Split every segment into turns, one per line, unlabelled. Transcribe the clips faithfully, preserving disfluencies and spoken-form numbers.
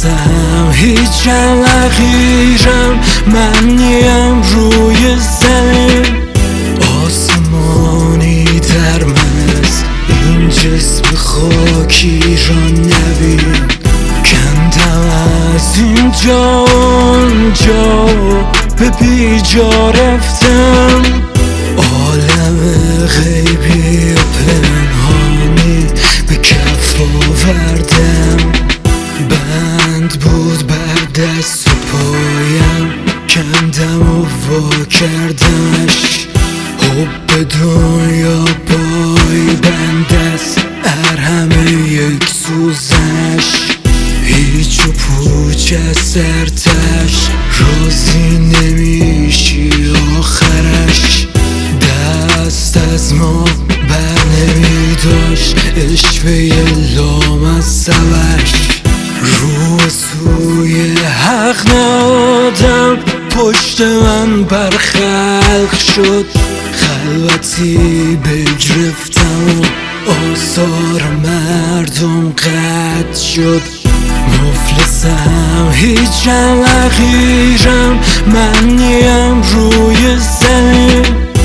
مفلسم، هیچ نخیرم، من نیم روی زمین. آسمانی در من است، این جسم خاکی را نبین. کندم از اینجا اونجا، به بیجا رفتم. عالم غیبی و پنهانی به کف آوردم. بند بود بر دست و پایم، کندم و وا کردمش. حب دنیا پای بند است، هر همه یک سوزنش. هیچ و پوچ از سرتش، راضی نمیشی آخرش. دست از ما بر نمیداشت، اشوه لامصبش. رو سوی حق نهادم، پشت من بر خلق شد. خلوتی بگرفتم و آثار مردم قطع شد. مفلسم، هیچ نخیرم، من نیم روی زمین.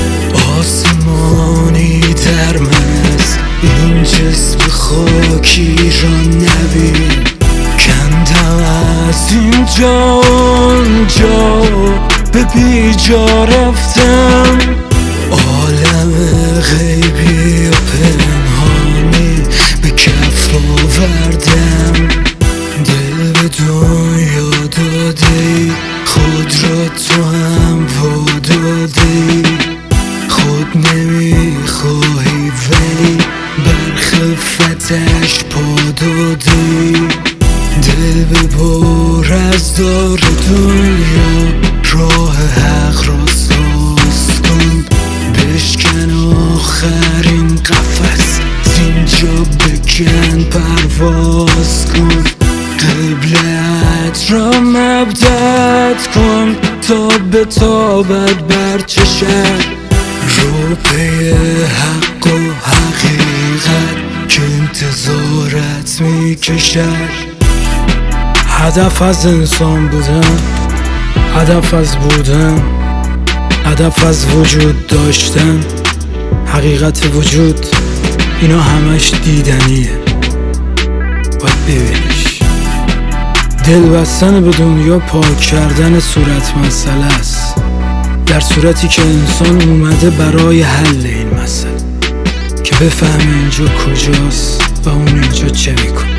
آسمانی در من است، این جسم خاکی را نبین. کندم از اینجا اونجا، به بیجا رفتم. عالم غیبی و پنهانی به کف آوردم. دل به دنیا دادی، خود را تو هم وادادی. خود نمیخواهی ولی بر خفتش پا دادی. دل به بار از دار دنیا، راه حق را ساز کن. بشکن آخرین قفس، زینجا بکن پرواز کن. قبلت را مبدأ کن، تا به تابت بر چشم. رو پی حق و حقیقت که انتظارت میکشد. هدف از انسان بودن، هدف از بودن، هدف از وجود داشتن. حقیقت وجود اینا همش دیدنیه، باید ببینیش. دل بستن به دنیا پاک کردن صورت مسئله است، در صورتی که انسان اومده برای حل این مسئله، که بفهمه اینجا کجاست و اون اینجا چه میکنه.